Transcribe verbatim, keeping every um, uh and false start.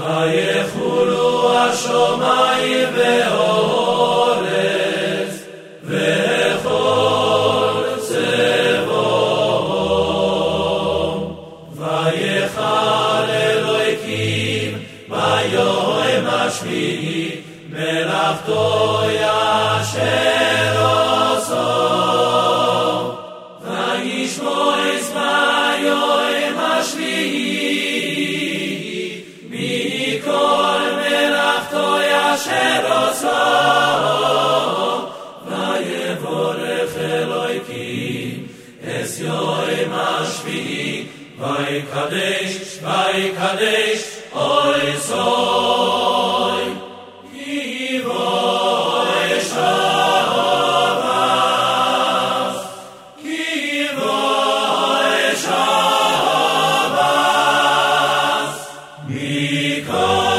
ויחולו השמיים והארץ וכל צבאם. ויחל אלוהים ביום השביעי מלאכתו אשר עשה. וישמעו ביום השביעי מכל מלאכתו אשר עשה. ויברך אלוהים את יום השביעי ויקדש ויקדש אוי סוי כי בו שבת כי בו שבת מכל